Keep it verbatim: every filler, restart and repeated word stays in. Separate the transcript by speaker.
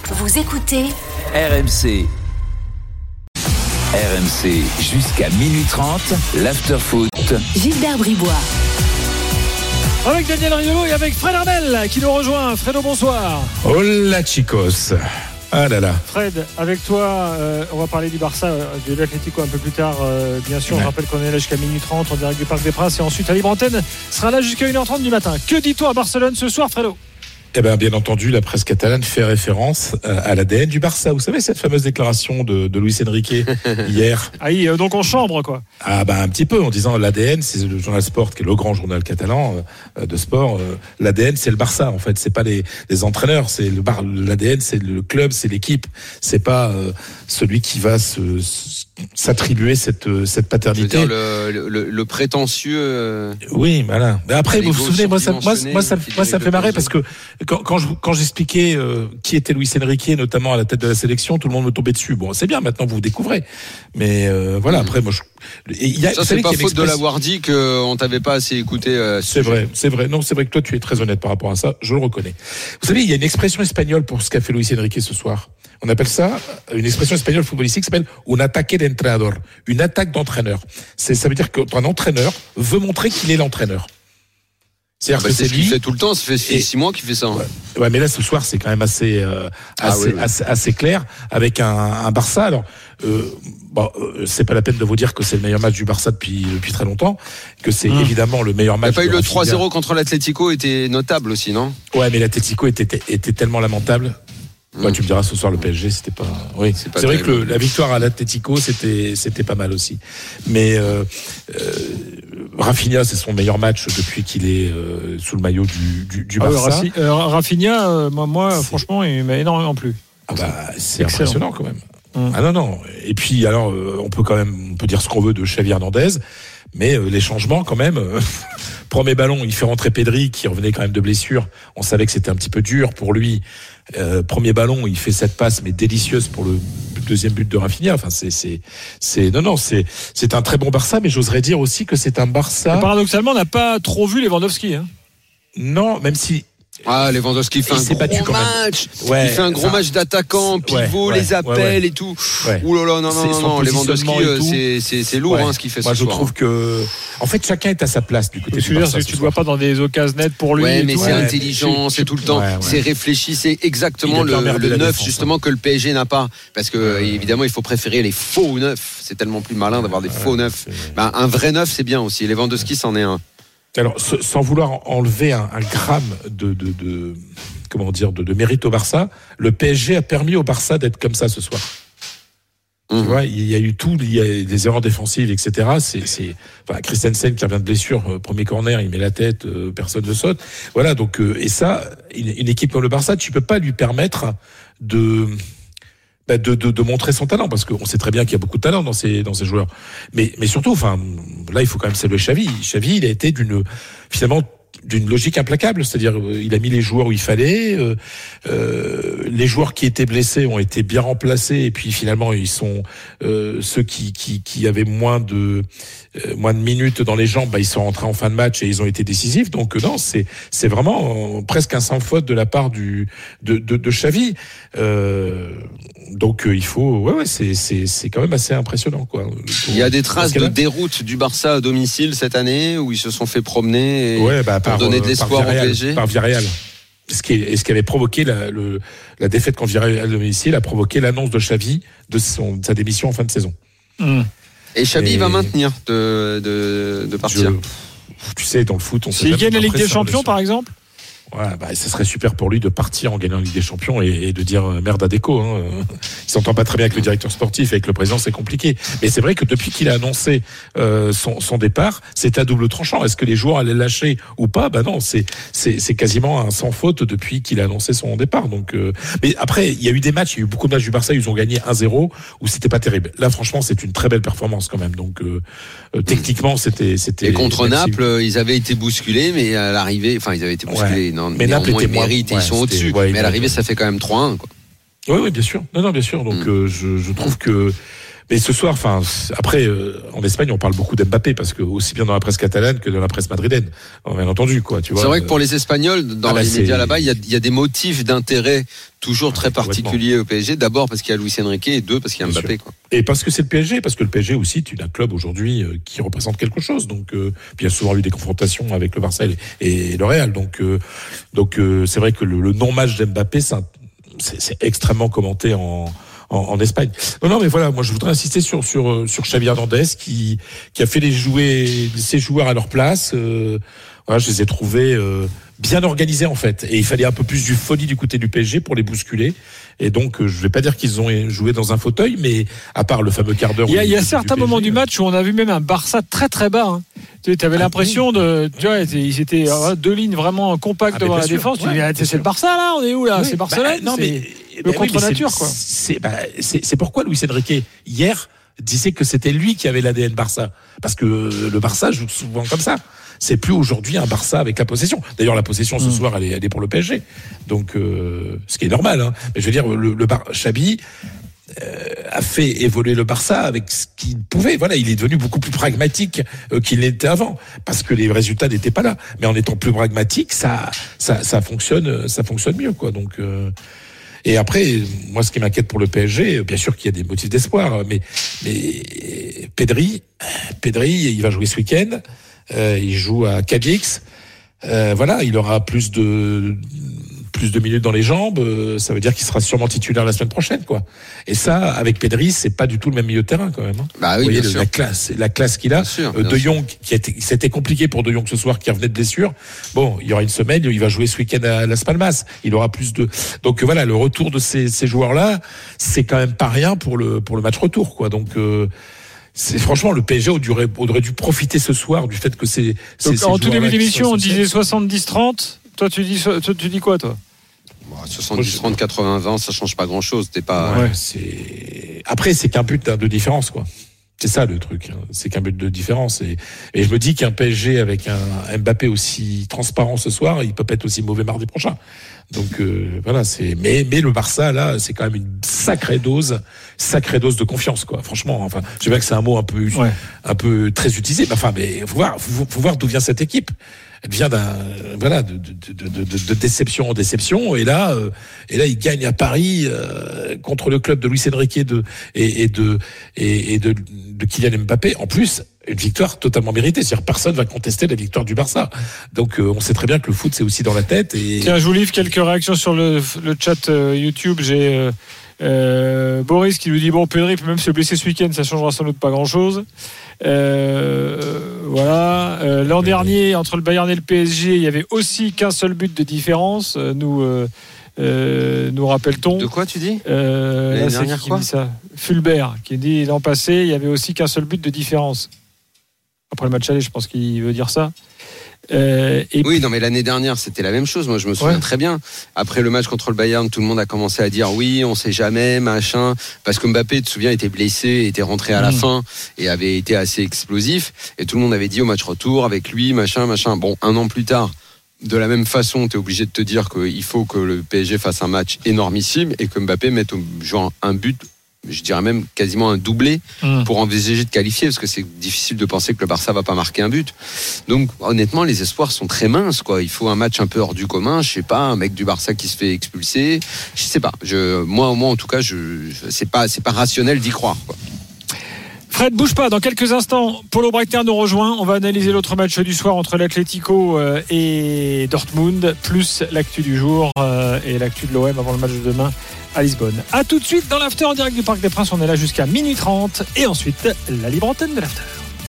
Speaker 1: Vous écoutez
Speaker 2: R M C. R M C jusqu'à minuit trente, l'after-foot.
Speaker 1: Gilbert Bribois.
Speaker 3: Avec Daniel Riolo et avec Fred Armel qui nous rejoint. Fredo, bonsoir.
Speaker 4: Hola chicos. Ah là là.
Speaker 3: Fred, avec toi, euh, on va parler du Barça, euh, de l'Atlético un peu plus tard. Euh, bien sûr, ouais. On rappelle qu'on est là jusqu'à minuit trente en direct du Parc des Princes et ensuite à Libre Antenne sera là jusqu'à une heure trente du matin. Que dis-toi à Barcelone ce soir, Fredo ?
Speaker 4: Eh bien, bien entendu, la presse catalane fait référence à l'A D N du Barça. Vous savez, cette fameuse déclaration de, de Luis Enrique hier.
Speaker 3: Ah oui, donc en chambre, quoi.
Speaker 4: Ah ben, un petit peu, en disant l'A D N, c'est le journal Sport, qui est le grand journal catalan euh, de sport. Euh, L'A D N, c'est le Barça, en fait. C'est pas les, les entraîneurs. C'est le bar, l'A D N, c'est le club, c'est l'équipe. C'est pas euh, celui qui va se, se s'attribuer cette cette paternité.
Speaker 5: Je veux dire le, le, le prétentieux. Euh...
Speaker 4: Oui, voilà. Mais après, vous vous souvenez, moi ça, moi, moi ça, moi ça me fait marrer parce que quand quand je quand j'expliquais euh, qui était Luis Enrique, notamment à la tête de la sélection, tout le monde me tombait dessus. Bon, c'est bien, maintenant vous vous découvrez. Mais euh, voilà, mmh. après moi je.
Speaker 5: Il y a, ça c'est pas faute de l'avoir dit qu'on t'avait pas assez écouté. Euh,
Speaker 4: c'est vrai, c'est vrai. Non, c'est vrai que toi tu es très honnête par rapport à ça. Je le reconnais. Vous savez, il y a une expression espagnole pour ce qu'a fait Luis Enrique ce soir. On appelle ça une expression espagnole footballistique qui s'appelle un ataque d'entrenador, une attaque d'entraîneur. C'est, ça veut dire qu'un entraîneur veut montrer qu'il est l'entraîneur.
Speaker 5: C'est-à-dire ah bah que c'est, c'est ce lui. Qu'il fait tout le temps. Ça fait six, six mois qu'il fait ça. Hein.
Speaker 4: Ouais, ouais, mais là ce soir c'est quand même assez, euh,
Speaker 5: ah,
Speaker 4: assez,
Speaker 5: oui, oui.
Speaker 4: assez, assez clair avec un, un Barça. Alors, euh, bon, euh, c'est pas la peine de vous dire que c'est le meilleur match du Barça depuis depuis très longtemps, que c'est mmh. évidemment le meilleur match.
Speaker 5: Il n'y a pas eu le trois zéro contre l'Atlético, était notable aussi, non ?
Speaker 4: Ouais, mais l'Atlético était était tellement lamentable. Ouais, tu me diras ce soir le P S G c'était pas oui c'est, pas c'est vrai que le, la victoire à l'Atlético c'était c'était pas mal aussi mais euh, euh, Rafinha c'est son meilleur match depuis qu'il est euh, sous le maillot du du, du Barça.
Speaker 3: Ah, Rafi, euh, Rafinha euh, moi, moi franchement il m'a énormément plu.
Speaker 4: Ah bah c'est excellent. Impressionnant quand même. Hum. Ah non non et puis alors euh, on peut quand même on peut dire ce qu'on veut de Xavi Hernandez mais euh, les changements quand même euh, premier ballon il fait rentrer Pedri qui revenait quand même de blessure, on savait que c'était un petit peu dur pour lui. Euh, premier ballon, il fait cette passe mais délicieuse pour le deuxième but de Rafinha. Enfin, c'est, c'est, c'est, non, non, c'est, c'est un très bon Barça, mais j'oserais dire aussi que c'est un Barça.
Speaker 3: Et paradoxalement, on n'a pas trop vu Lewandowski. Hein.
Speaker 4: Non, même si.
Speaker 5: Ah, Lewandowski fait il un gros match. Ouais, il fait un gros ça, match d'attaquant, pivot, ouais, ouais, les appels ouais, ouais. et tout. Ouais. Ouh là là, non, non, non, non. Lewandowski, c'est, c'est, c'est lourd, ouais. hein, ce qu'il fait
Speaker 4: Moi,
Speaker 5: ce
Speaker 4: je
Speaker 5: soir.
Speaker 4: Je trouve que, en fait, chacun est à sa place du côté
Speaker 3: du Barça. Tu ne vois pas dans des occasions nettes pour lui.
Speaker 5: Ouais, mais
Speaker 3: tout.
Speaker 5: c'est
Speaker 3: ouais.
Speaker 5: intelligent, c'est tout le temps, c'est réfléchi, c'est exactement le neuf, justement, que le P S G n'a pas. Parce que, évidemment, il faut préférer les faux neufs. C'est tellement plus malin d'avoir des faux neufs. Un vrai neuf, c'est bien aussi. Lewandowski, c'en est un.
Speaker 4: Alors, sans vouloir enlever un, un gramme de, de, de comment dire, de, de mérite au Barça, le P S G a permis au Barça d'être comme ça ce soir. Mmh. Tu vois, il y a eu tout, il y a des erreurs défensives, et cetera. C'est, c'est, enfin, Christensen qui revient de blessure, euh, premier corner, il met la tête, euh, personne ne saute. Voilà, donc, euh, et ça, une, une équipe comme le Barça, tu peux pas lui permettre de, bah de, de, de montrer son talent, parce qu'on sait très bien qu'il y a beaucoup de talent dans ces, dans ces joueurs. Mais, mais surtout, enfin, là, il faut quand même saluer Xavi. Xavi, il a été d'une, finalement, d'une logique implacable, c'est-à-dire il a mis les joueurs où il fallait, euh, euh, les joueurs qui étaient blessés ont été bien remplacés et puis finalement ils sont euh, ceux qui, qui qui avaient moins de euh, moins de minutes dans les jambes, bah, ils sont rentrés en fin de match et ils ont été décisifs. Donc non, c'est c'est vraiment euh, presque un sans faute de la part du de de, de Xavi. Euh, donc euh, il faut ouais ouais c'est c'est c'est quand même assez impressionnant quoi.
Speaker 5: Il y a des traces de déroute du Barça à domicile cette année où ils se sont fait promener et
Speaker 4: ouais, bah,
Speaker 5: pour donner de l'espoir au P S G.
Speaker 4: Par Villarreal. Ce qui, est, ce qui avait provoqué la, le, la défaite contre Villarreal à domicile a provoqué l'annonce de Xavi de, son, de sa démission en fin de saison.
Speaker 5: Mmh. Et Xavi et va maintenir de, de, de partir.
Speaker 4: Je, tu sais, dans le foot, on sait.
Speaker 3: S'il gagne la Ligue des Champions, par exemple.
Speaker 4: Ouais, bah, ça serait super pour lui de partir en gagnant la Ligue des Champions et, et de dire merde à Deco. Hein. Il s'entend pas très bien avec le directeur sportif, avec le président, c'est compliqué. Mais c'est vrai que depuis qu'il a annoncé euh, son, son départ, c'est à double tranchant. Est-ce que les joueurs allaient lâcher ou pas ? Bah non, c'est c'est, c'est quasiment un sans faute depuis qu'il a annoncé son départ. Donc, euh... mais après, il y a eu des matchs, il y a eu beaucoup de matchs du Barça, ils ont gagné un zéro où c'était pas terrible. Là, franchement, c'est une très belle performance quand même. Donc, euh, euh, techniquement, c'était c'était.
Speaker 5: Et contre Naples, ils avaient été bousculés, mais à l'arrivée, enfin, ils avaient été bousculés. Ouais. Non,
Speaker 4: mais Naples était
Speaker 5: mérite, ouais, ils sont au-dessus. Ouais, mais à l'arrivée, ça fait quand même trois un, quoi.
Speaker 4: Oui, oui, bien sûr. Non, non, bien sûr. Donc, mmh. euh, je, je trouve que Mais ce soir, enfin, après, euh, en Espagne, on parle beaucoup d'Mbappé parce que aussi bien dans la presse catalane que dans la presse madrilène, bien entendu, quoi. Tu vois.
Speaker 5: C'est vrai que pour les Espagnols, dans ah bah les c'est... médias là-bas, il y a, il y a des motifs d'intérêt toujours ah, très particuliers au P S G. D'abord parce qu'il y a Luis Enrique et deux parce qu'il y a bien Mbappé, quoi.
Speaker 4: Et parce que c'est le P S G, parce que le P S G aussi, c'est un club aujourd'hui euh, qui représente quelque chose. Donc, euh, puis il y a souvent eu des confrontations avec le Barça et, et le Real. Donc, euh, donc euh, c'est vrai que le, le non-match d'Mbappé, c'est, un, c'est, c'est extrêmement commenté en. En, en Espagne. Non, non, mais voilà, moi je voudrais insister sur sur sur Xavi Hernandez qui qui a fait les jouer ses joueurs à leur place. Euh, voilà, je les ai trouvés euh, bien organisés en fait, et il fallait un peu plus de folie du côté du P S G pour les bousculer. Et donc, euh, je vais pas dire qu'ils ont joué dans un fauteuil, mais à part le fameux quart d'heure.
Speaker 3: Il y a, il y a
Speaker 4: du,
Speaker 3: certains
Speaker 4: du
Speaker 3: moments du match où on a vu même un Barça très très bas. Hein. Tu avais ah, l'impression oui. de, tu vois, ils étaient deux lignes vraiment compactes ah, devant la sûr. défense. Ouais, tu dis, ah, c'est sûr. le Barça là, on est où là? Oui, c'est Barcelone.
Speaker 4: Bah, non mais
Speaker 3: le bah, contre-nature
Speaker 4: oui,
Speaker 3: quoi.
Speaker 4: C'est, bah, c'est, c'est pourquoi Luis Enrique hier disait que c'était lui qui avait l'A D N Barça, parce que le Barça joue souvent comme ça. C'est plus aujourd'hui un Barça avec la possession. D'ailleurs, la possession ce mmh. soir, elle est, elle est pour le P S G. Donc, euh, ce qui est normal. Hein. Mais je veux dire, le, le Bar- Xavi euh, a fait évoluer le Barça avec ce qu'il pouvait. Voilà, il est devenu beaucoup plus pragmatique euh, qu'il n'était avant, parce que les résultats n'étaient pas là. Mais en étant plus pragmatique, ça, ça, ça fonctionne, ça fonctionne mieux, quoi. Donc. Euh, Et après, moi, ce qui m'inquiète pour le P S G, bien sûr qu'il y a des motifs d'espoir, mais, mais Pedri, Pedri, il va jouer ce week-end. Euh, il joue à Cadix. Euh, voilà, il aura plus de plus de minutes dans les jambes. Euh, ça veut dire qu'il sera sûrement titulaire la semaine prochaine, quoi. Et ça, avec Pedri, c'est pas du tout le même milieu de terrain, quand même. Hein.
Speaker 5: Bah oui,
Speaker 4: Vous voyez
Speaker 5: bien
Speaker 4: le,
Speaker 5: sûr.
Speaker 4: la classe, la classe qu'il a.
Speaker 5: Bien sûr,
Speaker 4: euh,
Speaker 5: bien
Speaker 4: De
Speaker 5: sûr.
Speaker 4: Jong, qui a été, c'était compliqué pour De Jong ce soir, qui revenait de blessure. Bon, il y aura une semaine, il va jouer ce week-end à Las Palmas. Il aura plus de. Donc voilà, le retour de ces, ces joueurs-là, c'est quand même pas rien pour le pour le match retour, quoi. Donc. Euh, C'est franchement le P S G aurait, aurait dû profiter ce soir du fait que c'est.
Speaker 3: Donc, en tout début d'émission, on disait soixante-dix trente. Toi, tu dis, toi, tu dis quoi, toi?
Speaker 5: soixante-dix trente, quatre-vingts vingt, ça change pas grand-chose. T'es pas.
Speaker 4: Ouais, c'est... Après, c'est qu'un but de différence, quoi. C'est ça le truc. Hein. C'est qu'un but de différence. Et, et je me dis qu'un P S G avec un Mbappé aussi transparent ce soir, il peut pas être aussi mauvais mardi prochain. Donc euh, voilà, c'est. Mais mais le Barça là, c'est quand même une sacrée dose, sacrée dose de confiance, quoi. Franchement, enfin, je sais bien que c'est un mot un peu, ouais. un peu très utilisé. Mais enfin, mais faut voir, faut, faut voir d'où vient cette équipe. Elle vient d'un, voilà, de, de, de, de, de déception en déception. Et là, euh, et là, il gagne à Paris euh, contre le club de Luis Enrique de, et, et de et, et de, de Kylian Mbappé. En plus, une victoire totalement méritée. C'est-à-dire personne va contester la victoire du Barça. Donc, euh, on sait très bien que le foot, c'est aussi dans la tête. Et...
Speaker 3: Tiens, je vous livre quelques réactions sur le, le chat euh, YouTube. J'ai euh, euh, Boris qui nous dit bon, Pedri peut même se blesser ce week-end, ça changera sans doute pas grand-chose. Euh, voilà. Euh, l'an ouais. dernier, entre le Bayern et le P S G, il y avait aussi qu'un seul but de différence. Nous, euh, euh, nous rappelle-t-on.
Speaker 5: De quoi tu dis
Speaker 3: euh,
Speaker 5: L'année
Speaker 3: là,
Speaker 5: dernière,
Speaker 3: c'est qui
Speaker 5: quoi
Speaker 3: dit ça Fulbert qui dit l'an passé, il y avait aussi qu'un seul but de différence. Après le match aller, je pense qu'il veut dire ça. Euh, et
Speaker 5: oui, non, mais l'année dernière, c'était la même chose. Moi, je me souviens ouais. très bien. Après le match contre le Bayern, tout le monde a commencé à dire oui, on sait jamais, machin. Parce que Mbappé, tu te souviens, était blessé, était rentré à la mmh. fin et avait été assez explosif. Et tout le monde avait dit au match retour avec lui, machin, machin. Bon, un an plus tard, de la même façon, tu es obligé de te dire qu'il faut que le P S G fasse un match énormissime et que Mbappé mette au genre un but. Je dirais même quasiment un doublé mmh. pour envisager de qualifier, parce que c'est difficile de penser que le Barça va pas marquer un but. Donc honnêtement, les espoirs sont très minces, quoi. Il faut un match un peu hors du commun. Je sais pas, un mec du Barça qui se fait expulser. Je sais pas. Je, moi, moi en tout cas, je, je c'est pas, c'est pas rationnel d'y croire, quoi.
Speaker 3: Fred, bouge pas. Dans quelques instants, Paulo Breitner nous rejoint. On va analyser l'autre match du soir entre l'Atlético et Dortmund, plus l'actu du jour et l'actu de l'O M avant le match de demain à Lisbonne. A tout de suite dans l'after en direct du Parc des Princes. On est là jusqu'à minuit trente et ensuite la libre antenne de l'after.